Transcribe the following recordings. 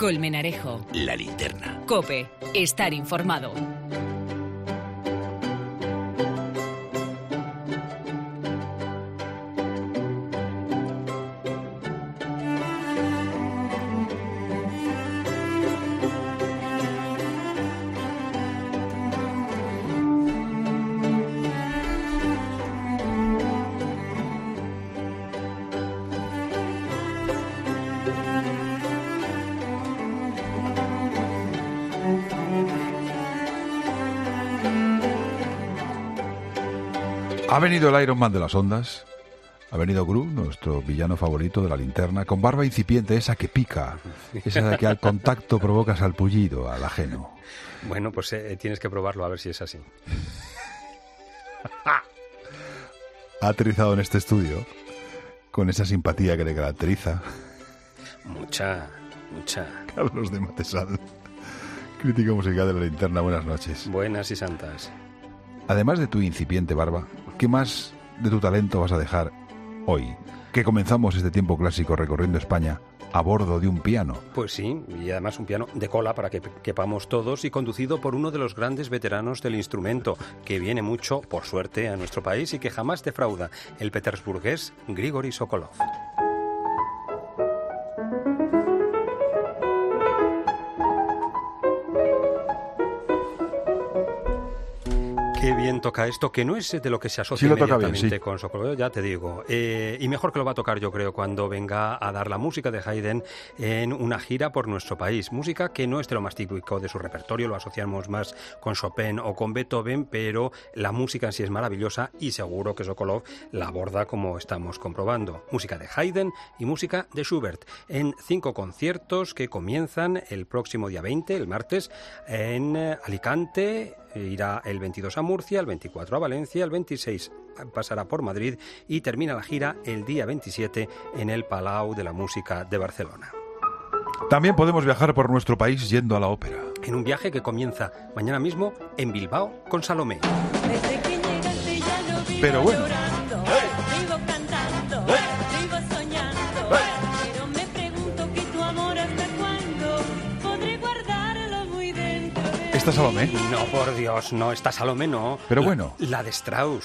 Colmenarejo. La Linterna. COPE. Estar informado. Ha venido el Iron Man de las ondas, ha venido Gru, nuestro villano favorito de La Linterna, con barba incipiente, esa que pica, esa de que al contacto provoca salpullido al ajeno. Bueno, pues tienes que probarlo a ver si es así. Ha aterrizado en este estudio con esa simpatía que le caracteriza. Mucha. Carlos de Matesal, crítico musical de La Linterna, buenas noches. Buenas y santas. Además de tu incipiente barba, ¿qué más de tu talento vas a dejar hoy, que comenzamos este tiempo clásico recorriendo España a bordo de un piano? Pues sí, y además un piano de cola para que quepamos todos y conducido por uno de los grandes veteranos del instrumento, que viene mucho, por suerte, a nuestro país y que jamás defrauda, el petersburgués Grigori Sokolov. Qué bien toca esto, que no es de lo que se asocia inmediatamente con Sokolov, ya te digo. Y mejor que lo va a tocar, yo creo, cuando venga a dar la música de Haydn en una gira por nuestro país. Música que no es de lo más típico de su repertorio, lo asociamos más con Chopin o con Beethoven, pero la música en sí es maravillosa y seguro que Sokolov la aborda como estamos comprobando. Música de Haydn y música de Schubert, en 5 conciertos que comienzan el próximo día 20, el martes, en Alicante. Irá el 22 a Murcia, el 24 a Valencia, el 26 pasará por Madrid y termina la gira el día 27 en el Palau de la Música de Barcelona. También podemos viajar por nuestro país yendo a la ópera. En un viaje que comienza mañana mismo en Bilbao con Salomé. Pero bueno. ¿Está Salomé? No, por Dios, no, está Salomé no. Pero bueno. La de Strauss.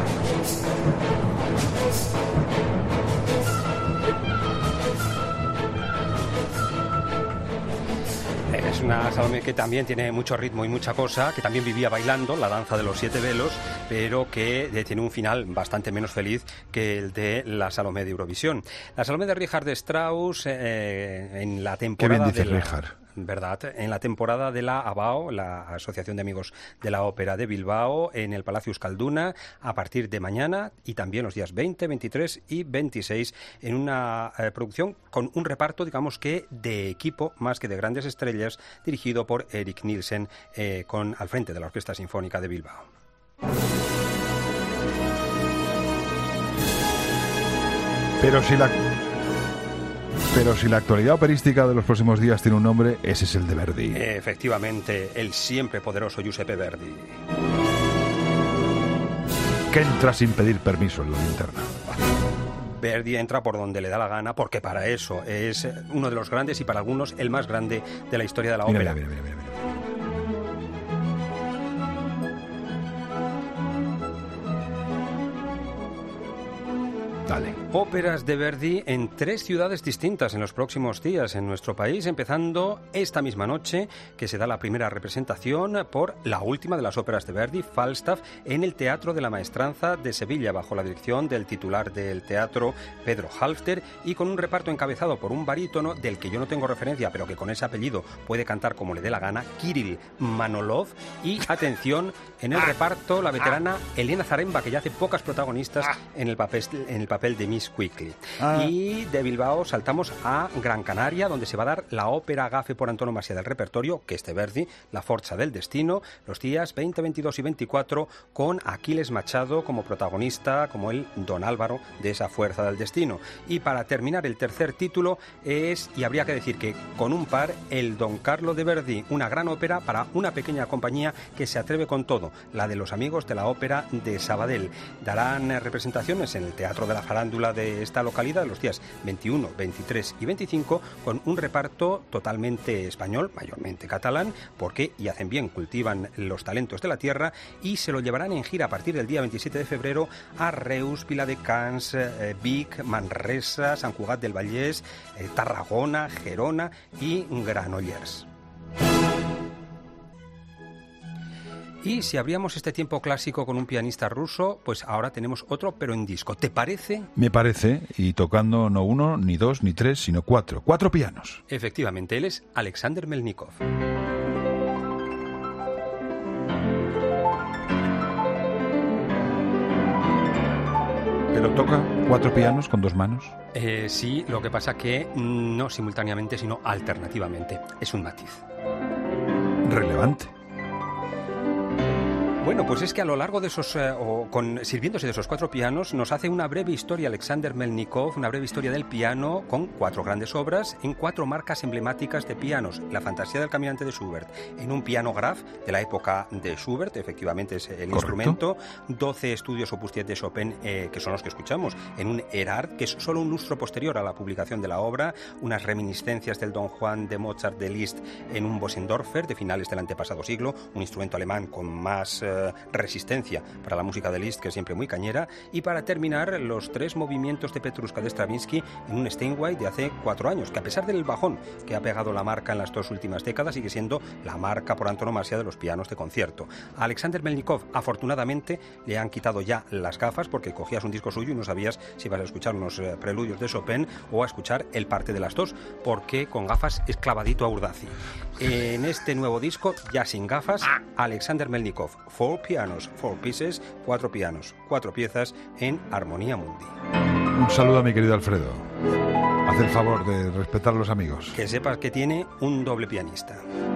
Es una Salomé que también tiene mucho ritmo y mucha cosa, que también vivía bailando la danza de los 7 velos, pero que tiene un final bastante menos feliz que el de la Salomé de Eurovisión. La Salomé de Richard Strauss en la temporada... ¿Qué bien dice Richard? ¿Verdad? En la temporada de la ABAO, la Asociación de Amigos de la Ópera de Bilbao, en el Palacio Euskalduna, a partir de mañana y también los días 20, 23 y 26, en una producción con un reparto, digamos que de equipo más que de grandes estrellas, dirigido por Eric Nielsen, al frente de la Orquesta Sinfónica de Bilbao. Pero si la actualidad operística de los próximos días tiene un nombre, ese es el de Verdi. Efectivamente, el siempre poderoso Giuseppe Verdi. Que entra sin pedir permiso en La Linterna. Verdi entra por donde le da la gana, porque para eso es uno de los grandes y para algunos el más grande de la historia de la ópera. Mira. Dale. Óperas de Verdi en 3 ciudades distintas en los próximos días en nuestro país, empezando esta misma noche, que se da la primera representación por la última de las óperas de Verdi, Falstaff, en el Teatro de la Maestranza de Sevilla, bajo la dirección del titular del teatro, Pedro Halfter, y con un reparto encabezado por un barítono del que yo no tengo referencia, pero que con ese apellido puede cantar como le dé la gana, Kirill Manolov, y, atención, en el reparto la veterana Elena Zaremba, que ya hace pocas protagonistas en el papel de Miss Quickly. Y de Bilbao saltamos a Gran Canaria, donde se va a dar la ópera gafe por antonomasia del repertorio, que es de Verdi, La Forza del Destino, los días 20, 22 y 24, con Aquiles Machado como protagonista, como el Don Álvaro de esa Fuerza del Destino. Y para terminar, el tercer título es, y habría que decir que con un par, el Don Carlo de Verdi, una gran ópera para una pequeña compañía que se atreve con todo, la de los Amigos de la Ópera de Sabadell. Darán representaciones en el Teatro de la la farándula de esta localidad los días 21, 23 y 25, con un reparto totalmente español, mayormente catalán, porque, y hacen bien, cultivan los talentos de la tierra, y se lo llevarán en gira a partir del día 27 de febrero a Reus, Viladecans, Vic, Manresa, Sant Cugat del Vallès, Tarragona, Gerona y Granollers. Y si abríamos este tiempo clásico con un pianista ruso, pues ahora tenemos otro, pero en disco. ¿Te parece? Me parece, y tocando no uno, ni dos, ni tres, sino cuatro. 4 pianos. Efectivamente, él es Alexander Melnikov. ¿Pero toca 4 pianos con 2 manos? Sí, lo que pasa que no simultáneamente, sino alternativamente. Es un matiz. Relevante. Bueno, pues es que a lo largo de esos, sirviéndose de esos 4 pianos, nos hace una breve historia Alexander Melnikov, una breve historia del piano con 4 grandes obras en 4 marcas emblemáticas de pianos. La fantasía del caminante de Schubert, en un piano Graf de la época de Schubert, efectivamente es el instrumento, 12 estudios opus 10 de Chopin, que son los que escuchamos, en un Erard, que es solo un lustro posterior a la publicación de la obra, unas reminiscencias del Don Juan de Mozart de Liszt en un Bösendorfer de finales del antepasado siglo, un instrumento alemán con más resistencia para la música de Liszt, que es siempre muy cañera, y para terminar los 3 movimientos de Petrushka de Stravinsky en un Steinway de hace 4 años, que a pesar del bajón que ha pegado la marca en las 2 últimas décadas, sigue siendo la marca por antonomasia de los pianos de concierto. A Alexander Melnikov, afortunadamente, le han quitado ya las gafas, porque cogías un disco suyo y no sabías si ibas a escuchar unos preludios de Chopin o a escuchar el parte de las 2, porque con gafas es clavadito a Urdaci. En este nuevo disco, ya sin gafas, Alexander Melnikov, 4 pianos, 4 pieces, 4 pianos, 4 piezas en Armonía Mundi. Un saludo a mi querido Alfredo. Haz el favor de respetar a los amigos. Que sepas que tiene un doble pianista.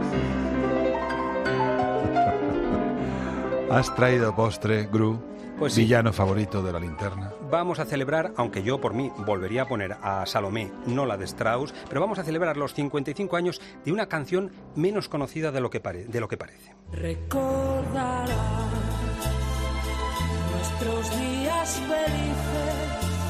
Has traído postre, Gru, pues sí. Villano favorito de la linterna. Vamos a celebrar, aunque yo por mí volvería a poner a Salomé, no la de Strauss, pero vamos a celebrar los 55 años de una canción menos conocida de lo que parece. Recordarás nuestros días felices,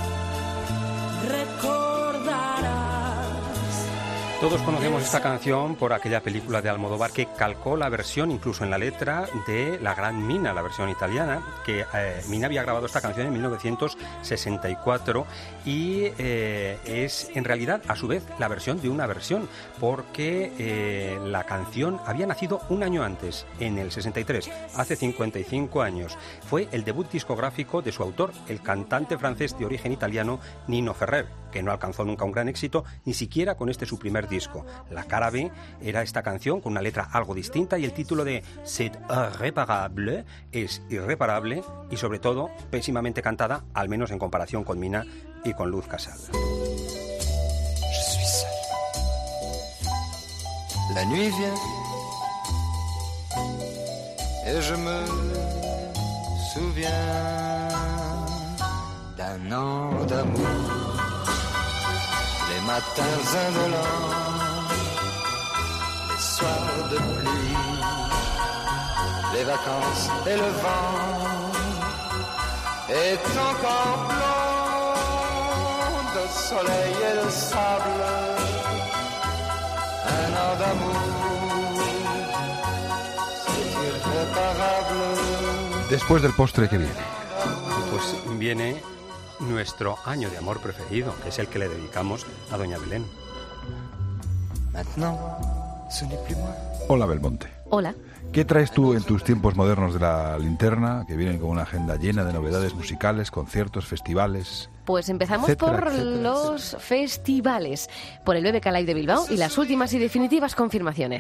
recordarás. Todos conocemos esta canción por aquella película de Almodóvar que calcó la versión, incluso en la letra, de La Gran Mina, la versión italiana, que Mina había grabado esta canción en 1964 y es en realidad a su vez la versión de una versión, porque la canción había nacido un año antes, en el 63, hace 55 años. Fue el debut discográfico de su autor, el cantante francés de origen italiano Nino Ferrer, que no alcanzó nunca un gran éxito, ni siquiera con este su primer disco. La cara B era esta canción con una letra algo distinta y el título de C'est irréparable, es irreparable y sobre todo pésimamente cantada, al menos en comparación con Mina y con Luz Casal. Je suis seul. La nuit vient et je me souviens d'un an d'amour. Les matins indolents, les soirs de pluie, les vacances et le vent est encore blanc de soleil et de sable. Un an d'amour, c'est irréparable. Después del postre, ¿qué viene? Pues viene nuestro año de amor preferido, que es el que le dedicamos a Doña Belén. Hola, Belmonte. Hola. ¿Qué traes tú en tus tiempos modernos de la linterna, que vienen con una agenda llena de novedades musicales, conciertos, festivales? Pues empezamos Etcétera, por etcétera, los festivales, por el BBK Live de Bilbao y las últimas y definitivas confirmaciones.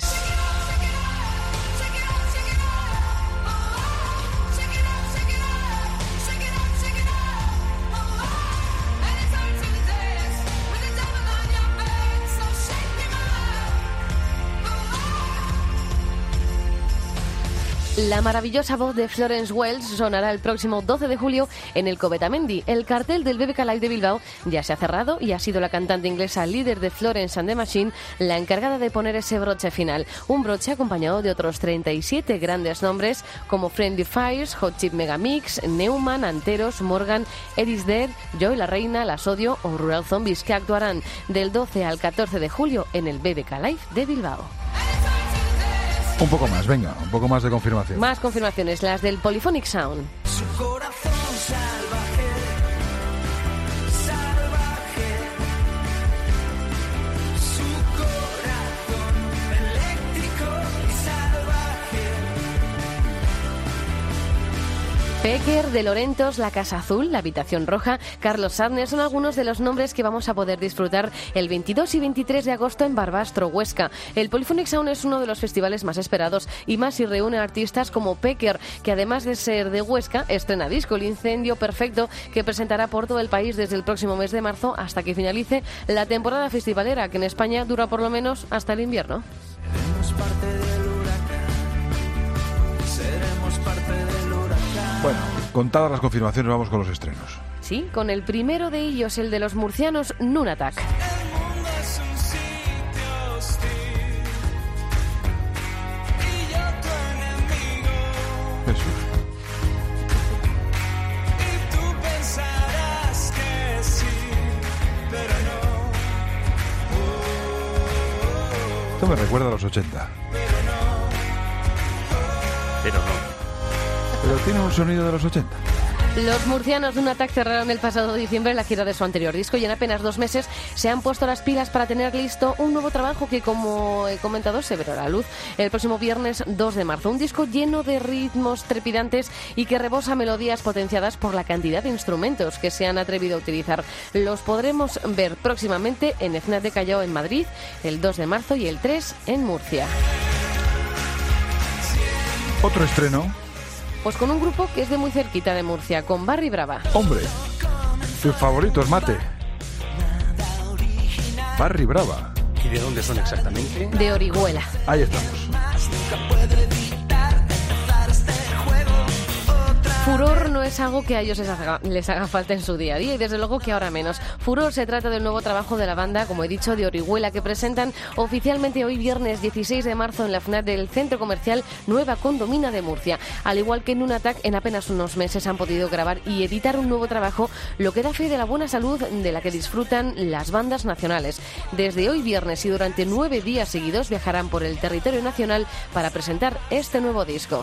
La maravillosa voz de Florence Welch sonará el próximo 12 de julio en el Covetamendi. El cartel del BBK Live de Bilbao ya se ha cerrado y ha sido la cantante inglesa líder de Florence and the Machine la encargada de poner ese broche final. Un broche acompañado de otros 37 grandes nombres como Friendly Fires, Hot Chip Megamix, Neumann, Anteros, Morgan, Eddie's Dead, Joy la Reina, La Sodio o Rural Zombies, que actuarán del 12 al 14 de julio en el BBK Live de Bilbao. Un poco más, venga, un poco más de confirmación. Más confirmaciones, las del Polyphonic Sound. Su corazón salvaje, salvaje. Su corazón eléctrico y salvaje. Pecker, De Lorentos, La Casa Azul, La Habitación Roja, Carlos Sadner son algunos de los nombres que vamos a poder disfrutar el 22 y 23 de agosto en Barbastro, Huesca. El Polyphonic Sound es uno de los festivales más esperados y más si reúne artistas como Pecker, que además de ser de Huesca, estrena disco El Incendio Perfecto, que presentará por todo el país desde el próximo mes de marzo hasta que finalice la temporada festivalera, que en España dura por lo menos hasta el invierno. Seremos parte del huracán. Seremos parte del huracán. Bueno, contadas las confirmaciones, vamos con los estrenos. Sí, con el primero de ellos, el de los murcianos Nunatak. El mundo es un sitio hostil y yo tu enemigo. Jesús. Y tú pensarás que sí, pero no. Esto me recuerda a los 80. Pero no. Pero tiene un sonido de los 80. Los murcianos de Nunatak cerraron el pasado diciembre la gira de su anterior disco y en apenas 2 meses se han puesto las pilas para tener listo un nuevo trabajo que, como he comentado, se verá a la luz el próximo viernes 2 de marzo. Un disco lleno de ritmos trepidantes y que rebosa melodías potenciadas por la cantidad de instrumentos que se han atrevido a utilizar. Los podremos ver próximamente en FNAC de Callao en Madrid, el 2 de marzo y el 3 en Murcia. Otro estreno. Pues con un grupo que es de muy cerquita de Murcia, con Barry Brava. Hombre, tus favoritos, Mate. Barry Brava. ¿Y de dónde son exactamente? De Orihuela. Ahí estamos. Furor no es algo que a ellos les haga falta en su día a día y desde luego que ahora menos. Furor se trata del nuevo trabajo de la banda, como he dicho, de Orihuela, que presentan oficialmente hoy viernes 16 de marzo en la FNAC del Centro Comercial Nueva Condomina de Murcia. Al igual que en Nunatak, en apenas unos meses han podido grabar y editar un nuevo trabajo, lo que da fe de la buena salud de la que disfrutan las bandas nacionales. Desde hoy viernes y durante 9 días seguidos viajarán por el territorio nacional para presentar este nuevo disco.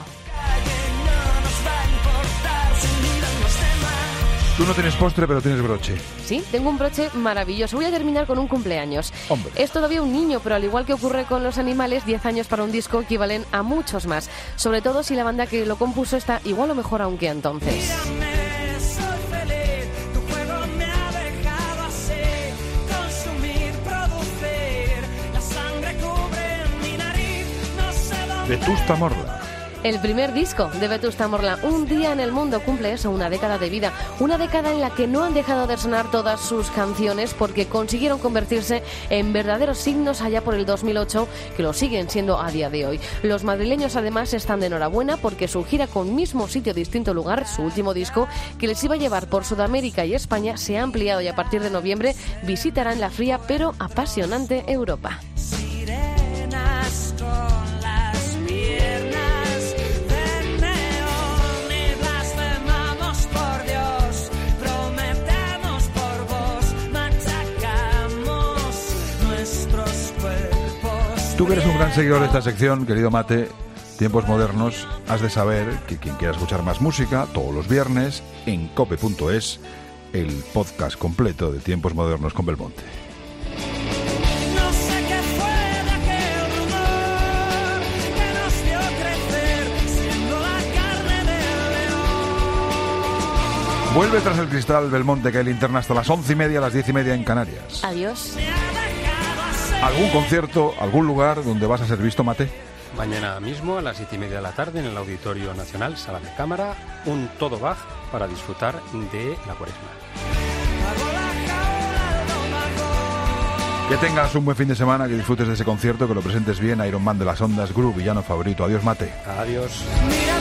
Tú no tienes postre, pero tienes broche. Sí, tengo un broche maravilloso. Voy a terminar con un cumpleaños. Hombre. Es todavía un niño, pero al igual que ocurre con los animales, 10 años para un disco equivalen a muchos más. Sobre todo si la banda que lo compuso está igual o mejor aún que entonces. Mírame, soy feliz. Tu juego me ha dejado así. Consumir, producir. La sangre cubre mi nariz. No sé dónde. Vetusta Morla. El primer disco de Vetusta Morla, Un día en el mundo, cumple eso, una década de vida. Una década en la que no han dejado de sonar todas sus canciones porque consiguieron convertirse en verdaderos signos allá por el 2008, que lo siguen siendo a día de hoy. Los madrileños además están de enhorabuena porque su gira con Mismo Sitio Distinto Lugar, su último disco, que les iba a llevar por Sudamérica y España, se ha ampliado y a partir de noviembre visitarán la fría pero apasionante Europa. Sirenas con las piernas de neón y blasfemamos por Dios, prometemos por vos, machacamos nuestros cuerpos. Tú que eres un gran seguidor de esta sección, querido Mate, Tiempos Modernos, has de saber que quien quiera escuchar más música, todos los viernes, en cope.es, el podcast completo de Tiempos Modernos con Belmonte. No sé qué fue de aquel rumor que nos vio crecer siendo la carne del león. Vuelve tras el cristal Belmonte, que hay linterna hasta las 11:30, a las 10:30 en Canarias. Adiós. Me ha dejado así. ¿Algún concierto, algún lugar donde vas a ser visto, Mate? Mañana mismo a las 7:30 de la tarde en el Auditorio Nacional, Sala de Cámara, un todo Bach para disfrutar de la Cuaresma. Que tengas un buen fin de semana, que disfrutes de ese concierto, que lo presentes bien. Iron Man de las Ondas, Gru, villano favorito. Adiós, Mate. Adiós. Mira